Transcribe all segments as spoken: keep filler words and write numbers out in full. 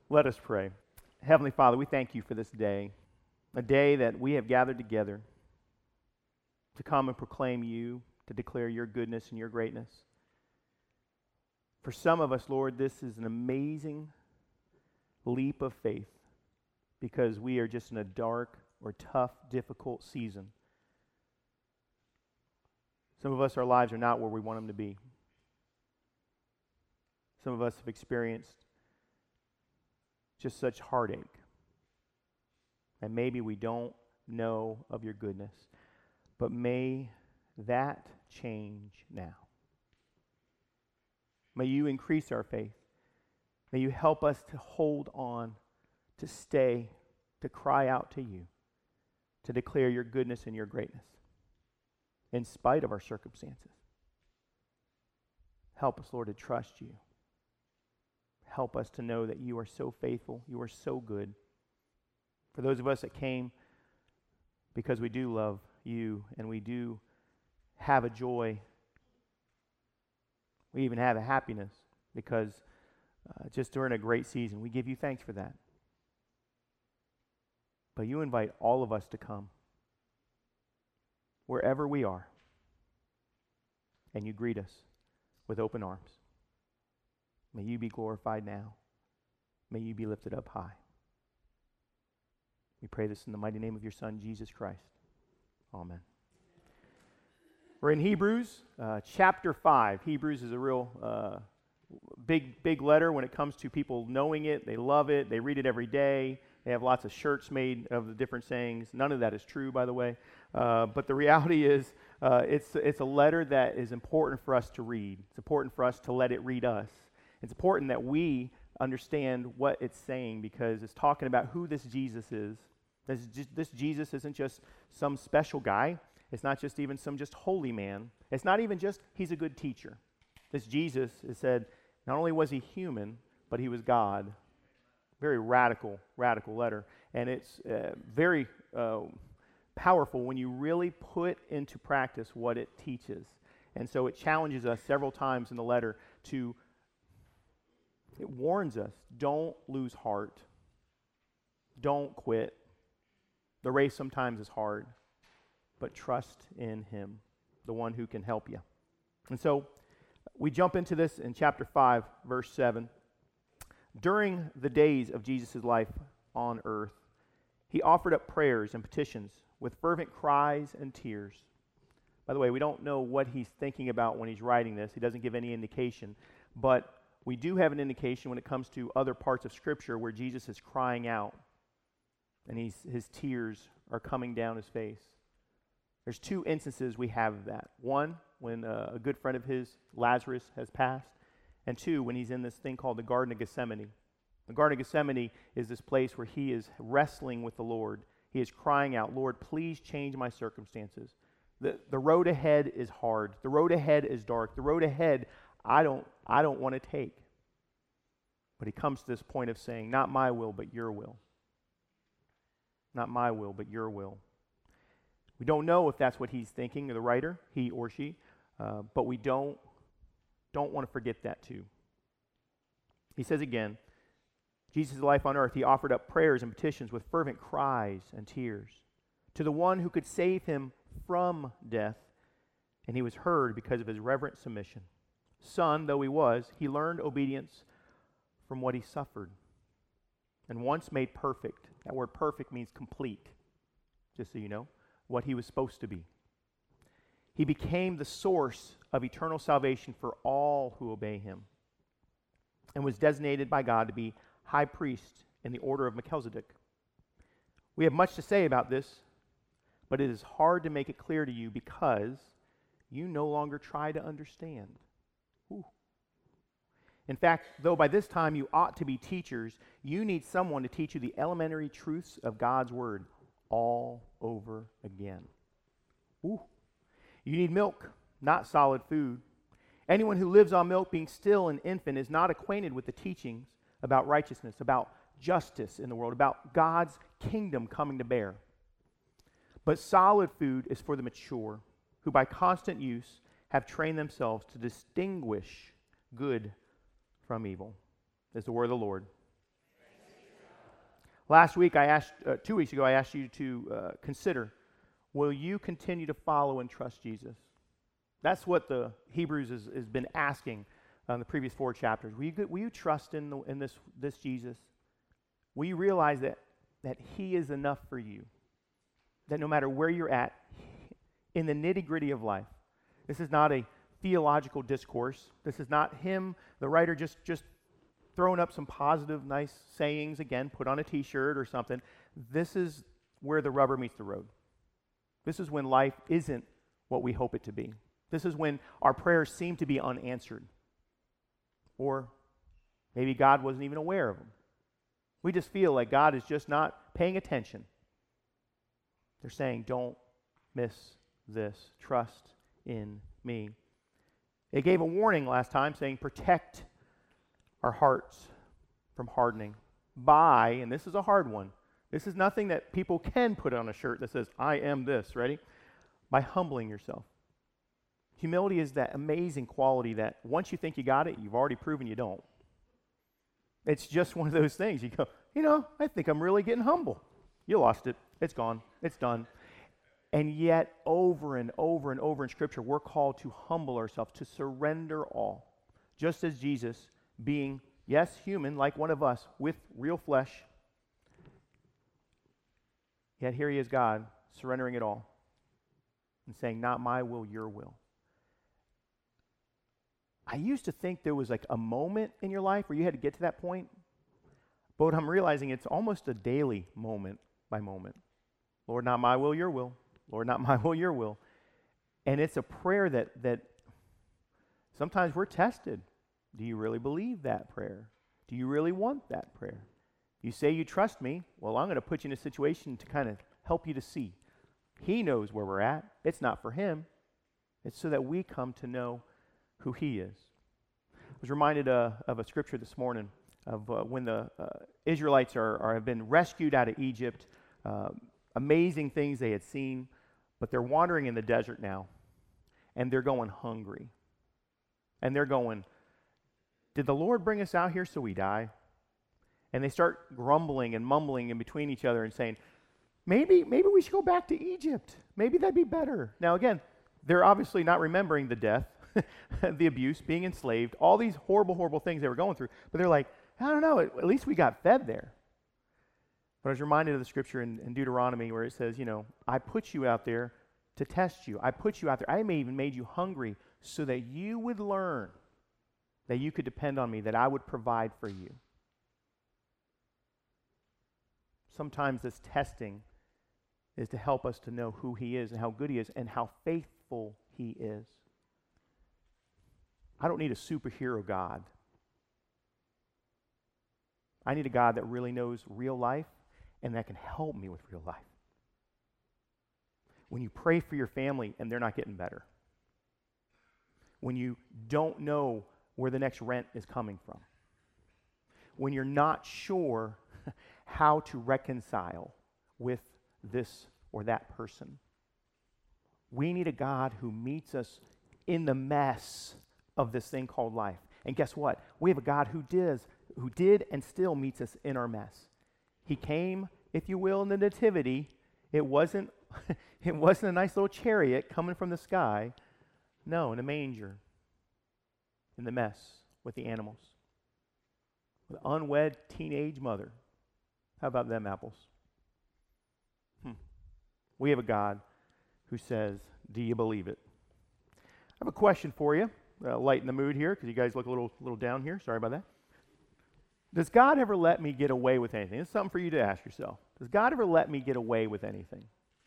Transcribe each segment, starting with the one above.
Let us pray. Heavenly Father, we thank you for this day, a day that we have gathered together to come and proclaim you, to declare your goodness and your greatness. For some of us, Lord, this is an amazing leap of faith because we are just in a dark or tough, difficult season. Some of us, our lives are not where we want them to be. Some of us have experienced just such heartache. And maybe we don't know of your goodness. But may that change now. May you increase our faith. May you help us to hold on, to stay, to cry out to you, to declare your goodness and your greatness in spite of our circumstances. Help us, Lord, to trust you. Help us to know that you are so faithful, you are so good. For those of us that came because we do love you and we do have a joy, we even have a happiness because uh, just during a great season, we give you thanks for that. But you invite all of us to come, wherever we are, and you greet us with open arms. May you be glorified now. May you be lifted up high. We pray this in the mighty name of your Son, Jesus Christ. Amen. We're in Hebrews, uh, chapter five. Hebrews is a real uh, big, big letter when it comes to people knowing it. They love it. They read it every day. They have lots of shirts made of the different sayings. None of that is true, by the way. Uh, but the reality is, uh, it's, it's a letter that is important for us to read. It's important for us to let it read us. It's important that we understand what it's saying because it's talking about who this Jesus is. This, this Jesus isn't just some special guy. It's not just even some just holy man. It's not even just he's a good teacher. This Jesus is said, not only was he human, but he was God. Very radical, radical letter. And it's uh, very uh, powerful when you really put into practice what it teaches. And so it challenges us several times in the letter to It warns us, don't lose heart. Don't quit. The race sometimes is hard, but trust in him, the one who can help you. And so we jump into this in chapter five, verse seven. During the days of Jesus' life on earth, he offered up prayers and petitions with fervent cries and tears. By the way, we don't know what he's thinking about when he's writing this. He doesn't give any indication, but we do have an indication when it comes to other parts of Scripture where Jesus is crying out and he's, his tears are coming down his face. There's two instances we have of that. One, when uh, a good friend of his, Lazarus, has passed, and two, when he's in this thing called the Garden of Gethsemane. The Garden of Gethsemane is this place where he is wrestling with the Lord. He is crying out, Lord, please change my circumstances. The, the road ahead is hard. The road ahead is dark. The road ahead I don't I don't want to take. But he comes to this point of saying, not my will, but your will. Not my will, but your will. We don't know if that's what he's thinking, or the writer, he or she, uh, but we don't, don't want to forget that too. He says again, Jesus' life on earth, he offered up prayers and petitions with fervent cries and tears to the one who could save him from death, and he was heard because of his reverent submission. Son, though he was, he learned obedience from what he suffered. And once made perfect, that word perfect means complete, just so you know, what he was supposed to be. He became the source of eternal salvation for all who obey him and was designated by God to be high priest in the order of Melchizedek. We have much to say about this, but it is hard to make it clear to you because you no longer try to understand. Ooh. In fact, though by this time you ought to be teachers, you need someone to teach you the elementary truths of God's word all over again. Ooh. You need milk, not solid food. Anyone who lives on milk, being still an infant, is not acquainted with the teachings about righteousness, about justice in the world, about God's kingdom coming to bear. But solid food is for the mature, who by constant use have trained themselves to distinguish good from evil. Is the word of the Lord. Last week, I asked, uh, two weeks ago, I asked you to uh, consider, will you continue to follow and trust Jesus? That's what the Hebrews has, has been asking in the previous four chapters. Will you, will you trust in, the, in this, this Jesus? Will you realize that, that he is enough for you? That no matter where you're at, in the nitty-gritty of life, this is not a theological discourse. This is not him, the writer, just, just throwing up some positive, nice sayings, again, put on a t-shirt or something. This is where the rubber meets the road. This is when life isn't what we hope it to be. This is when our prayers seem to be unanswered. Or maybe God wasn't even aware of them. We just feel like God is just not paying attention. They're saying, don't miss this. Trust in me. It gave a warning last time saying, protect our hearts from hardening by, and this is a hard one, this is nothing that people can put on a shirt that says, I am this, ready? By humbling yourself. Humility is that amazing quality that once you think you got it, you've already proven you don't. It's just one of those things. You go, you know, I think I'm really getting humble. You lost it. It's gone. It's done. And yet, over and over and over in Scripture, we're called to humble ourselves, to surrender all. Just as Jesus, being, yes, human, like one of us, with real flesh, yet here he is, God, surrendering it all and saying, not my will, your will. I used to think there was like a moment in your life where you had to get to that point, but what I'm realizing, it's almost a daily moment by moment. Lord, not my will, your will. Lord, not my will, your will. And it's a prayer that that sometimes we're tested. Do you really believe that prayer? Do you really want that prayer? You say you trust me. Well, I'm going to put you in a situation to kind of help you to see. He knows where we're at. It's not for him. It's so that we come to know who he is. I was reminded uh, of a scripture this morning of uh, when the uh, Israelites are, are have been rescued out of Egypt. Uh, amazing things they had seen, but they're wandering in the desert now, and they're going hungry. And they're going, did the Lord bring us out here so we die? And they start grumbling and mumbling in between each other and saying, maybe, maybe we should go back to Egypt. Maybe that'd be better. Now again, they're obviously not remembering the death, the abuse, being enslaved, all these horrible, horrible things they were going through. But they're like, I don't know, at, at least we got fed there. But I was reminded of the scripture in, in Deuteronomy where it says, you know, I put you out there to test you. I put you out there. I may even made you hungry so that you would learn that you could depend on me, that I would provide for you. Sometimes this testing is to help us to know who he is and how good he is and how faithful he is. I don't need a superhero God. I need a God that really knows real life and that can help me with real life. When you pray for your family and they're not getting better. When you don't know where the next rent is coming from. When you're not sure how to reconcile with this or that person. We need a God who meets us in the mess of this thing called life. And guess what? We have a God who did, who did and still meets us in our mess. He came, if you will, in the nativity. It wasn't, it wasn't a nice little chariot coming from the sky. No, in a manger. In the mess with the animals. With an unwed teenage mother. How about them apples? Hmm. We have a God who says, do you believe it? I have a question for you. Uh, lighten the mood here because you guys look a little, little down here. Sorry about that. Does God ever let me get away with anything? It's something for you to ask yourself. Does God ever let me get away with anything?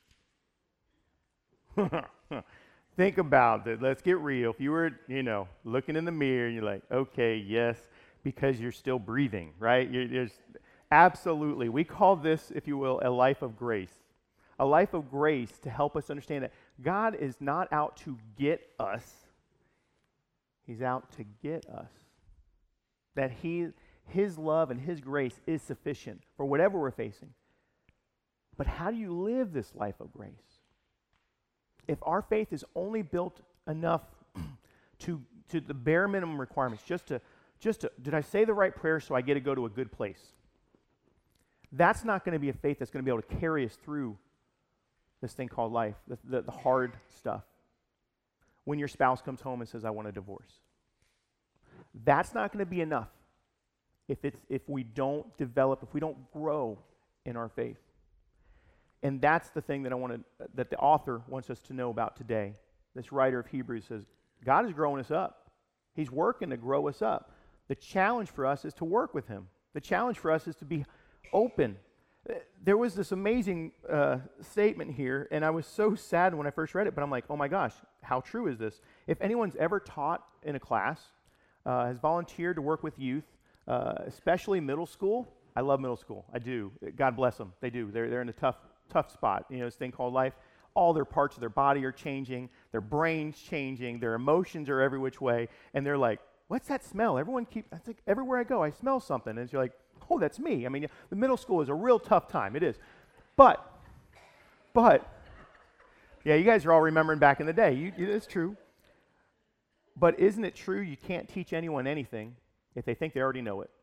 Think about it. Let's get real. If you were, you know, looking in the mirror and you're like, okay, yes, because you're still breathing, right? You're, there's absolutely. We call this, if you will, a life of grace. A life of grace to help us understand that God is not out to get us. He's out to get us. That he, his love and his grace is sufficient for whatever we're facing. But how do you live this life of grace? If our faith is only built enough to, to the bare minimum requirements, just to, just to, did I say the right prayer so I get to go to a good place? That's not going to be a faith that's going to be able to carry us through this thing called life, the, the, the hard stuff. When your spouse comes home and says, I want a divorce. That's not going to be enough if it's if we don't develop, if we don't grow in our faith. And that's the thing that I want to, that the author wants us to know about today. This writer of Hebrews says, God is growing us up. He's working to grow us up. The challenge for us is to work with him. The challenge for us is to be open. There was this amazing uh, statement here, and I was so sad when I first read it, but I'm like, oh my gosh, how true is this? If anyone's ever taught in a class, uh, has volunteered to work with youth, uh, especially middle school, I love middle school. I do. God bless them. They do. They're, they're in a tough, tough spot. You know, this thing called life. All their parts of their body are changing, their brain's changing, their emotions are every which way, and they're like, what's that smell? Everyone keep, I think everywhere I go, I smell something. And you're like, oh, that's me. I mean, the middle school is a real tough time. It is. But, but, yeah, you guys are all remembering back in the day. You, it's true. But isn't it true you can't teach anyone anything if they think they already know it?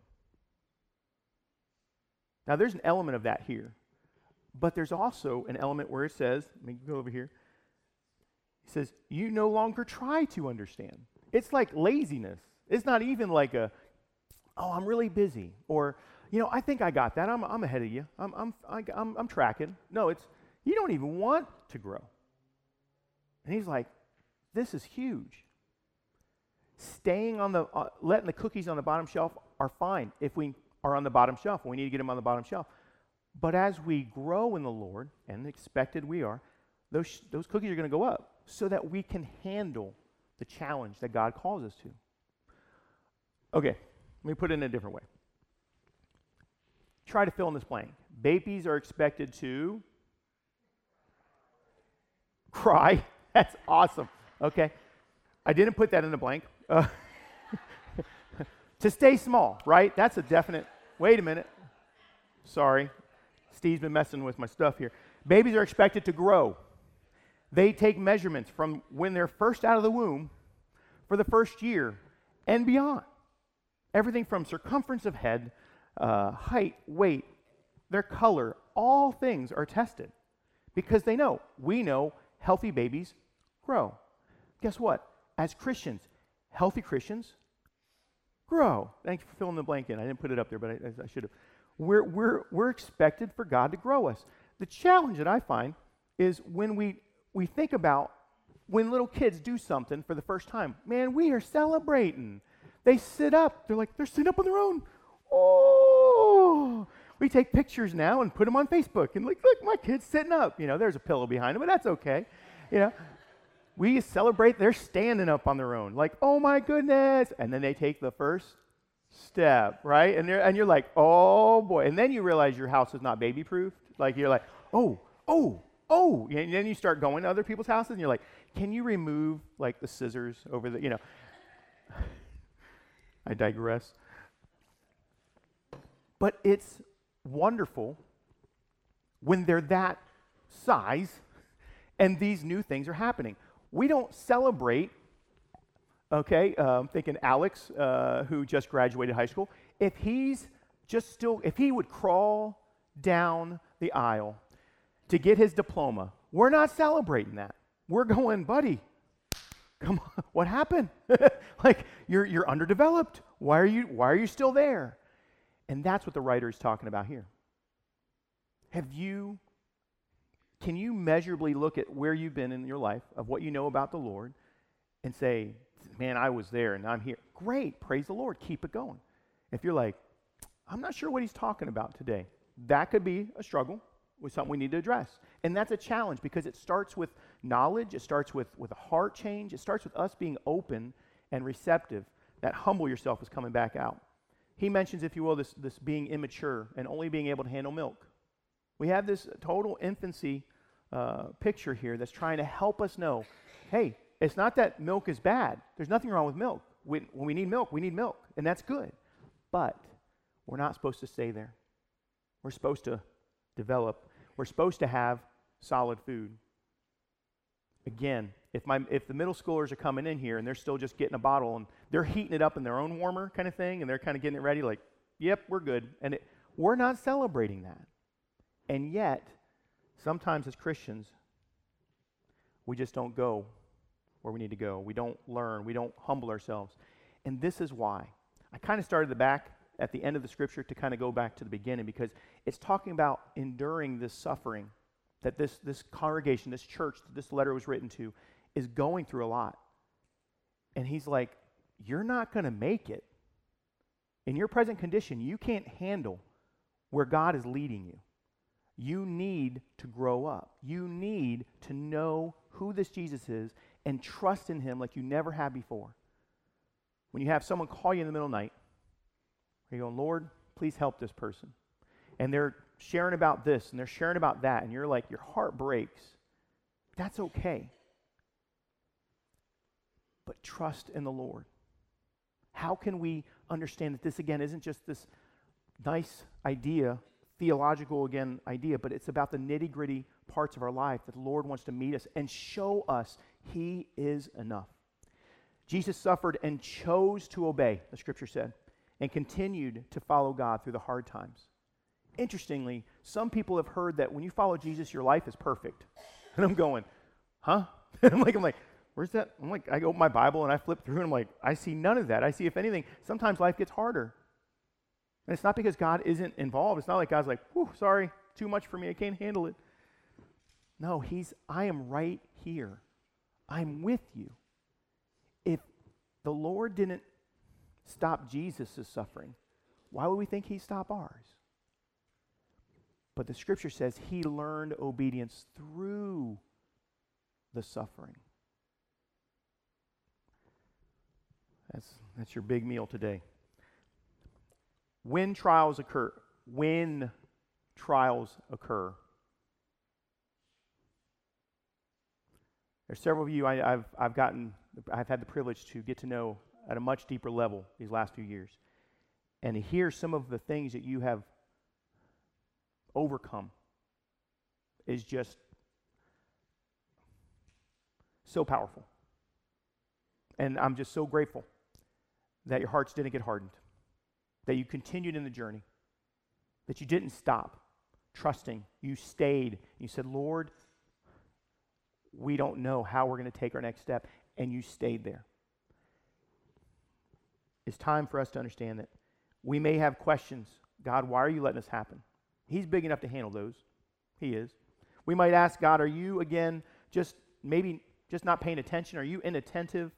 Now, there's an element of that here. But there's also an element where it says, let me go over here. It says, you no longer try to understand. It's like laziness. It's not even like a, oh, I'm really busy. Or, you know, I think I got that. I'm, I'm ahead of you. I'm, I'm, I, I'm, I'm tracking. No, it's, you don't even want to grow. And he's like, this is huge. Staying on the, uh, letting the cookies on the bottom shelf are fine if we are on the bottom shelf. We need to get them on the bottom shelf. But as we grow in the Lord, and expected we are, those, those cookies are going to go up so that we can handle the challenge that God calls us to. Okay, let me put it in a different way. Try to fill in this blank. Babies are expected to cry. That's awesome. Okay, I didn't put that in the blank. Uh, to stay small, right? That's a definite. Wait a minute. Sorry. Steve's been messing with my stuff here. Babies are expected to grow. They take measurements from when they're first out of the womb for the first year and beyond. Everything from circumference of head, uh, height, weight, their color, all things are tested because they know, we know healthy babies grow. Guess what? As Christians, healthy Christians grow. Thank you for filling the blank in. I didn't put it up there, but I, I should have. We're, we're, we're expected for God to grow us. The challenge that I find is when we, we think about when little kids do something for the first time, man, we are celebrating. They sit up. They're like, they're sitting up on their own. Oh, we take pictures now and put them on Facebook. And like, look, my kid's sitting up. You know, there's a pillow behind him, but that's okay. You know, we celebrate. They're standing up on their own. Like, oh my goodness. And then they take the first step, right? And, and you're like, oh boy. And then you realize your house is not baby proofed. Like you're like, oh, oh, oh. And then you start going to other people's houses and you're like, can you remove like the scissors over the, you know. I digress. But it's wonderful when they're that size and these new things are happening. We don't celebrate. Okay, um, thinking Alex, uh, who just graduated high school, if he's just still, if he would crawl down the aisle to get his diploma, we're not celebrating that. We're going, buddy, come on, what happened? Like, you're you're underdeveloped. Why are you why are you still there? And that's what the writer is talking about here. Have you, can you measurably look at where you've been in your life, of what you know about the Lord, and say, man, I was there and I'm here. Great, praise the Lord, keep it going. If you're like, I'm not sure what he's talking about today, that could be a struggle with something we need to address. And that's a challenge because it starts with knowledge, it starts with, with a heart change, it starts with us being open and receptive. That humble yourself is coming back out. He mentions, if you will, this, this being immature and only being able to handle milk. We have this total infancy uh, picture here that's trying to help us know, hey, it's not that milk is bad. There's nothing wrong with milk. We, when we need milk, we need milk, and that's good. But we're not supposed to stay there. We're supposed to develop. We're supposed to have solid food. Again, if my if the middle schoolers are coming in here and they're still just getting a bottle and they're heating it up in their own warmer kind of thing and they're kind of getting it ready, like, yep, we're good. And it, we're not celebrating that. And yet, sometimes as Christians, we just don't go where we need to go. We don't learn. We don't humble ourselves. And this is why. I kind of started the back at the end of the scripture to kind of go back to the beginning, because it's talking about enduring this suffering that this, this congregation, this church that this letter was written to, is going through a lot. And he's like, you're not going to make it. In your present condition, you can't handle where God is leading you. You need to grow up. You need to know who this Jesus is and trust in him like you never have before. When you have someone call you in the middle of the night, you're going, Lord, please help this person. And they're sharing about this and they're sharing about that, and you're like, your heart breaks. That's okay. But trust in the Lord. How can we understand that this, again, isn't just this nice idea, theological, again, idea, but it's about the nitty-gritty parts of our life that the Lord wants to meet us and show us he is enough. Jesus suffered and chose to obey, the scripture said, and continued to follow God through the hard times. Interestingly, some people have heard that when you follow Jesus, your life is perfect. And I'm going, huh? I'm like, I'm like, where's that? I'm like, I open my Bible and I flip through and I'm like, I see none of that. I see, if anything, sometimes life gets harder. And it's not because God isn't involved. It's not like God's like, whew, sorry, too much for me. I can't handle it. No, he's, I am right here. I'm with you. If the Lord didn't stop Jesus' suffering, why would we think he'd stop ours? But the scripture says he learned obedience through the suffering. That's, that's your big meal today. When trials occur, when trials occur, there's several of you I, I've, I've gotten, I've had the privilege to get to know at a much deeper level these last few years. And to hear some of the things that you have overcome is just so powerful. And I'm just so grateful that your hearts didn't get hardened, that you continued in the journey, that you didn't stop trusting. You stayed. You said, Lord, we don't know how we're going to take our next step, and you stayed there. It's time for us to understand that we may have questions. God, why are you letting this happen? He's big enough to handle those. He is. We might ask God, are you, again, just maybe just not paying attention? Are you inattentive?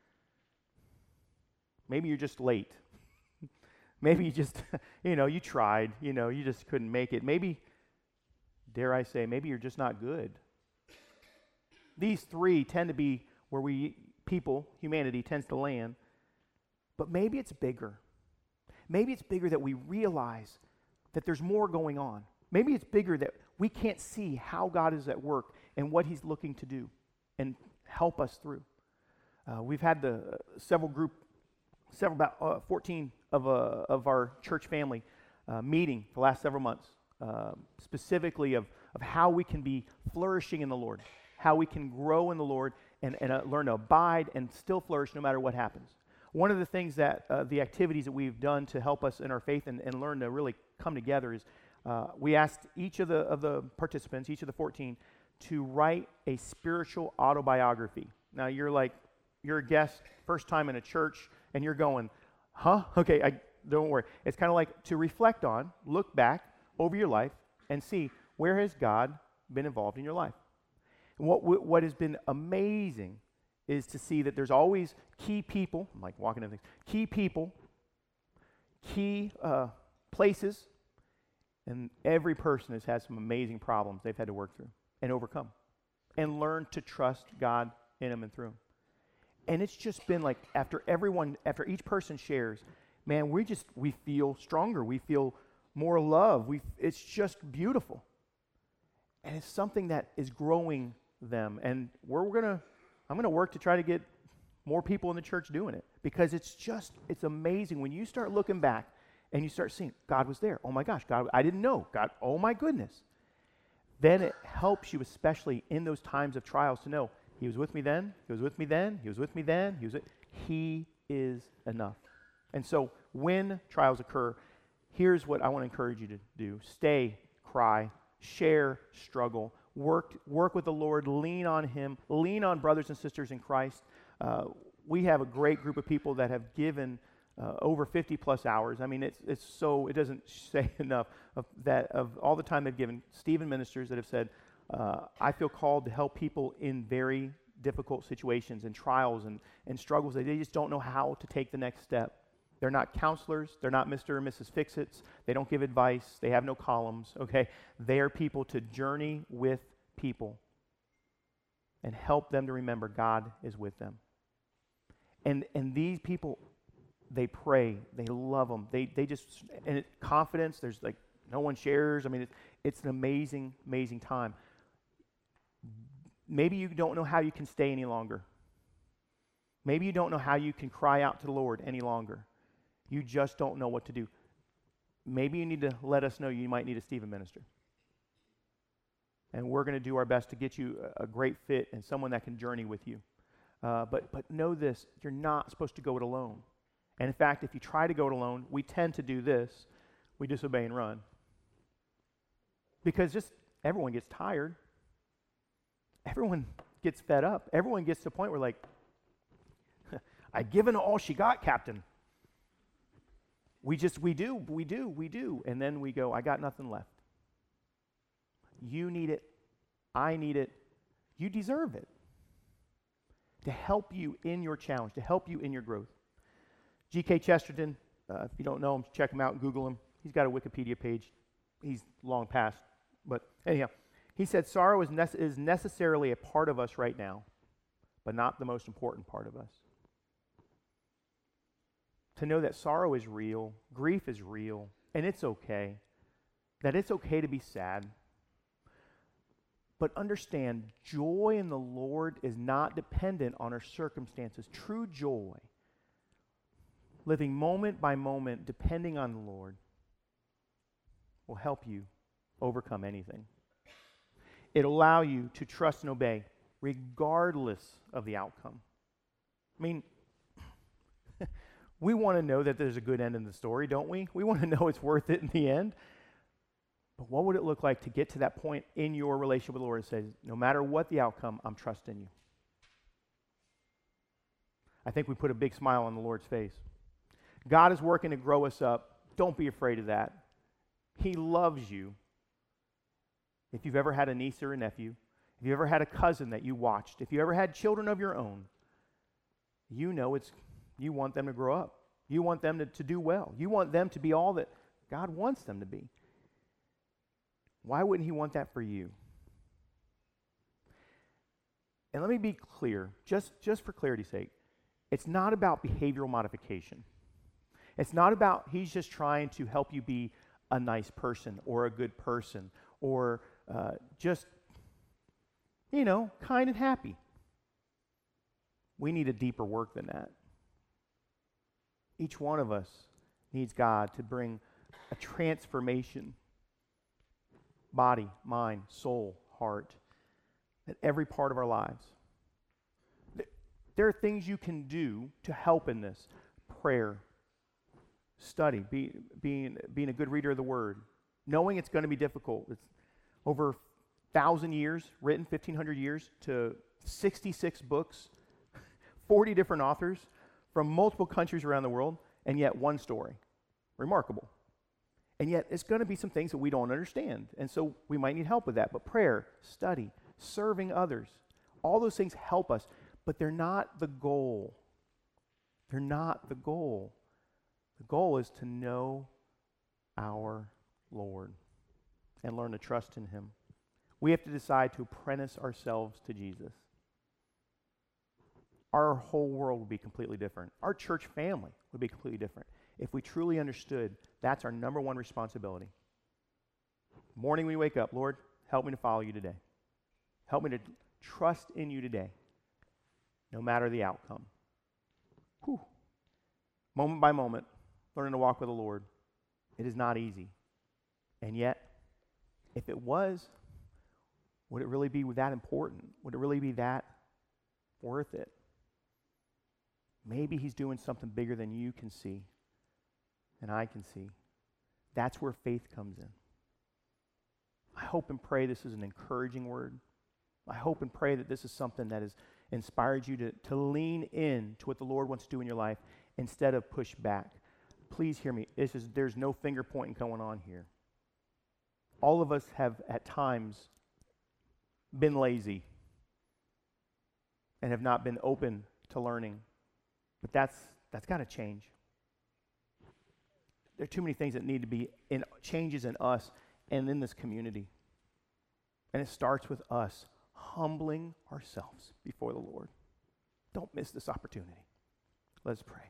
Maybe you're just late. Maybe you just, you know, you tried, you know, you just couldn't make it. Maybe, dare I say, maybe you're just not good. These three tend to be where we, people, humanity, tends to land. But maybe it's bigger. Maybe it's bigger that we realize that there's more going on. Maybe it's bigger that we can't see how God is at work and what he's looking to do and help us through. Uh, we've had the uh, several group, several about uh, fourteen of, uh, of our church family uh, meeting the last several months, uh, specifically of, of how we can be flourishing in the Lord, how we can grow in the Lord and, and uh, learn to abide and still flourish no matter what happens. One of the things that, uh, the activities that we've done to help us in our faith and, and learn to really come together is uh, we asked each of the, of the participants, each of the fourteen, to write a spiritual autobiography. Now you're like, you're a guest, first time in a church, and you're going, huh? Okay, I, don't worry. It's kind of like to reflect on, look back over your life and see, where has God been involved in your life? And what, what has been amazing is to see that there's always key people, I'm like walking into things, key people, key uh, places, and every person has had some amazing problems they've had to work through and overcome and learn to trust God in them and through them. And it's just been like, after everyone, after each person shares, man, we just, we feel stronger. We feel more love. We, it's just beautiful. And it's something that is growing them. And we're going to, I'm going to work to try to get more people in the church doing it, because it's just, it's amazing when you start looking back and you start seeing God was there. Oh my gosh, God, I didn't know. God, oh my goodness. Then it helps you, especially in those times of trials, to know he was with me then, he was with me then, he was with me then, he was, he is enough. And so when trials occur, here's what I want to encourage you to do. Stay, cry, share, struggle, work, work with the Lord, lean on Him, lean on brothers and sisters in Christ. Uh, we have a great group of people that have given uh, over fifty plus hours. I mean, it's it's so, it doesn't say enough of that, of all the time they've given. Stephen ministers that have said, uh, I feel called to help people in very difficult situations and trials and, and struggles that they just don't know how to take the next step. They're not counselors. They're not Mister and Missus Fix-Its. They don't give advice. They have no columns, okay? They are people to journey with people and help them to remember God is with them. And and these people, they pray. They love them. They they just, and it, confidence, there's like, no one shares. I mean, it, it's an amazing, amazing time. Maybe you don't know how you can stay any longer. Maybe you don't know how you can cry out to the Lord any longer. You just don't know what to do. Maybe you need to let us know you might need a Stephen minister. And we're going to do our best to get you a, a great fit and someone that can journey with you. Uh, but but know this, you're not supposed to go it alone. And in fact, if you try to go it alone, we tend to do this. We disobey and run. Because just everyone gets tired. Everyone gets fed up. Everyone gets to the point where like, I've given all she got, Captain. We just, we do, we do, we do. And then we go, I got nothing left. You need it. I need it. You deserve it. To help you in your challenge, to help you in your growth. G K Chesterton, uh, if you don't know him, check him out and Google him. He's got a Wikipedia page. He's long past. But anyhow, he said, sorrow is, nece- is necessarily a part of us right now, but not the most important part of us. To know that sorrow is real, grief is real, and it's okay. That it's okay to be sad. But understand, joy in the Lord is not dependent on our circumstances. True joy, living moment by moment, depending on the Lord, will help you overcome anything. It'll allow you to trust and obey, regardless of the outcome. I mean, we want to know that there's a good end in the story, don't we? We want to know it's worth it in the end. But what would it look like to get to that point in your relationship with the Lord and say, no matter what the outcome, I'm trusting you? I think we put a big smile on the Lord's face. God is working to grow us up. Don't be afraid of that. He loves you. If you've ever had a niece or a nephew, if you ever had a cousin that you watched, if you ever had children of your own, you know it's you want them to grow up. You want them to, to do well. You want them to be all that God wants them to be. Why wouldn't He want that for you? And let me be clear, just, just for clarity's sake, it's not about behavioral modification. It's not about He's just trying to help you be a nice person or a good person or uh, just, you know, kind and happy. We need a deeper work than that. Each one of us needs God to bring a transformation, body, mind, soul, heart, at every part of our lives. There are things you can do to help in this. Prayer, study, be, being, being a good reader of the Word, knowing it's going to be difficult. It's over one thousand years, written fifteen hundred years, to sixty-six books, forty different authors from multiple countries around the world, and yet one story. Remarkable. And yet it's going to be some things that we don't understand, and so we might need help with that. But prayer, study, serving others, all those things help us, but they're not the goal. They're not the goal. The goal is to know our Lord and learn to trust in Him. We have to decide to apprentice ourselves to Jesus. Our whole world would be completely different. Our church family would be completely different if we truly understood that's our number one responsibility. Morning we wake up, Lord, help me to follow you today. Help me to trust in you today, no matter the outcome. Whew. Moment by moment, learning to walk with the Lord. It is not easy. And yet, if it was, would it really be that important? Would it really be that worth it? Maybe He's doing something bigger than you can see and I can see. That's where faith comes in. I hope and pray this is an encouraging word. I hope and pray that this is something that has inspired you to, to lean in to what the Lord wants to do in your life instead of push back. Please hear me. It's just, there's no finger pointing going on here. All of us have at times been lazy and have not been open to learning. But that's that's got to change. There are too many things that need to be in changes in us and in this community. And it starts with us humbling ourselves before the Lord. Don't miss this opportunity. Let's pray.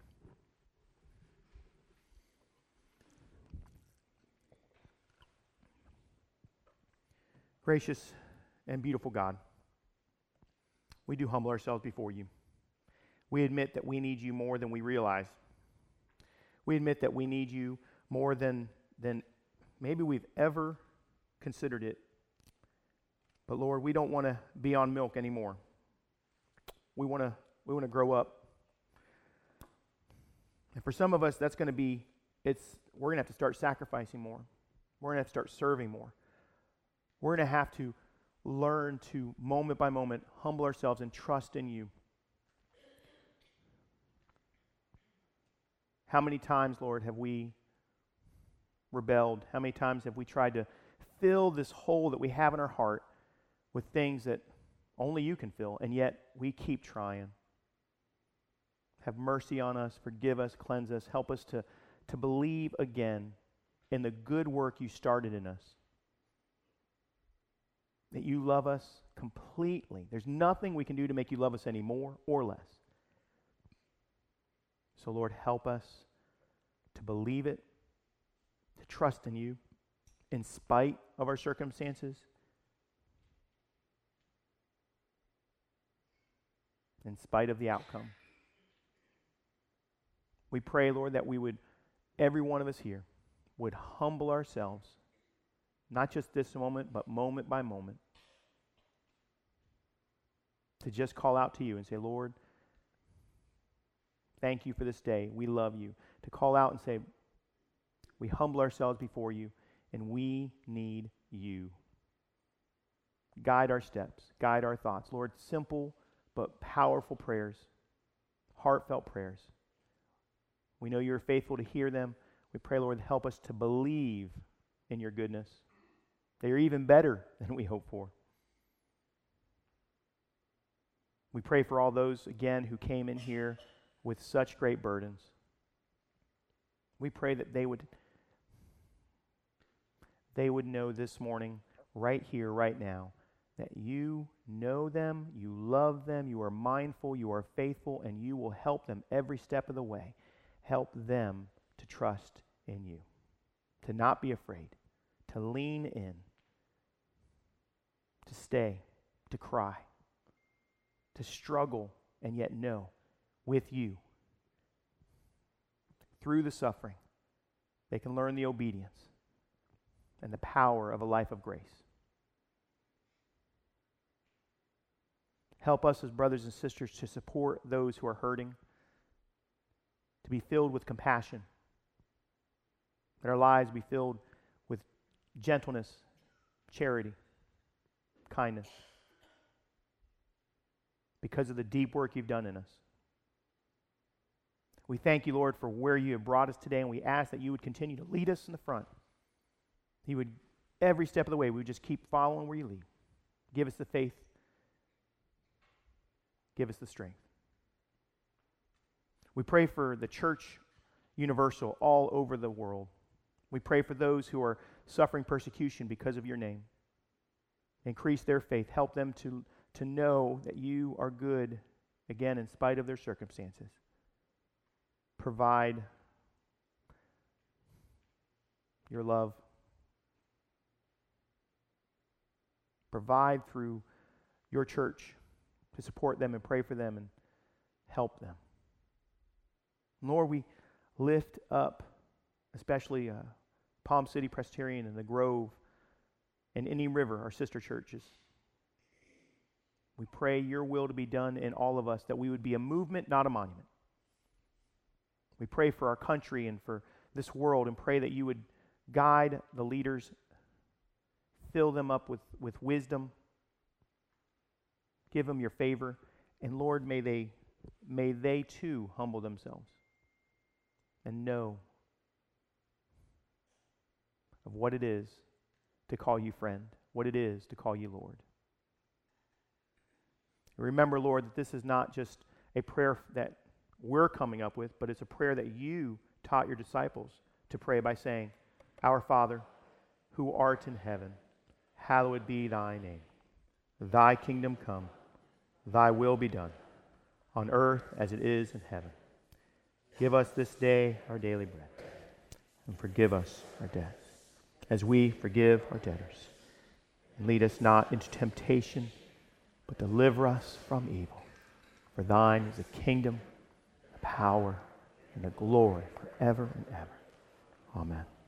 Gracious and beautiful God, we do humble ourselves before you. We admit that we need you more than we realize. We admit that we need you more than, than maybe we've ever considered it. But Lord, we don't want to be on milk anymore. We want to we want to grow up. And for some of us, that's going to be, it's we're going to have to start sacrificing more. We're going to have to start serving more. We're going to have to learn to, moment by moment, humble ourselves and trust in you. How many times, Lord, have we rebelled? How many times have we tried to fill this hole that we have in our heart with things that only you can fill, and yet we keep trying? Have mercy on us, forgive us, cleanse us, help us to, to believe again in the good work you started in us. That you love us completely. There's nothing we can do to make you love us any more or less. So Lord, help us to believe it, to trust in you, in spite of our circumstances, in spite of the outcome. We pray, Lord, that we would, every one of us here, would humble ourselves, not just this moment, but moment by moment, to just call out to you and say, Lord, thank you for this day. We love you. To call out and say, we humble ourselves before you, and we need you. Guide our steps. Guide our thoughts. Lord, simple but powerful prayers, heartfelt prayers. We know you're faithful to hear them. We pray, Lord, help us to believe in your goodness. They are even better than we hope for. We pray for all those, again, who came in here with such great burdens. We pray that they would, they would know this morning, right here, right now, that you know them, you love them, you are mindful, you are faithful, and you will help them every step of the way. Help them to trust in you, to not be afraid, to lean in, to stay, to cry, to struggle, and yet know with you. Through the suffering, they can learn the obedience and the power of a life of grace. Help us as brothers and sisters to support those who are hurting, to be filled with compassion, that our lives be filled with gentleness, charity, kindness, because of the deep work you've done in us. We thank you, Lord, for where you have brought us today, and we ask that you would continue to lead us in the front. He would, every step of the way, we would just keep following where you lead. Give us the faith. Give us the strength. We pray for the church universal all over the world. We pray for those who are suffering persecution because of your name. Increase their faith. Help them to, to know that you are good, again, in spite of their circumstances. Provide your love. Provide through your church to support them and pray for them and help them. Lord, we lift up especially uh, Palm City Presbyterian and the Grove and Indian River, our sister churches. We pray your will to be done in all of us, that we would be a movement, not a monument. We pray for our country and for this world and pray that you would Guide the leaders. Fill them up with, with wisdom. Give them your favor. And Lord, may they, may they too humble themselves and know of what it is to call you friend, what it is to call you Lord. Remember, Lord, that this is not just a prayer that we're coming up with, but it's a prayer that you taught your disciples to pray by saying, Our Father, who art in heaven, hallowed be thy name. Thy kingdom come, thy will be done, on earth as it is in heaven. Give us this day our daily bread, and forgive us our debts, as we forgive our debtors. And lead us not into temptation, but deliver us from evil. For thine is the kingdom, the power, and the glory forever and ever. Amen.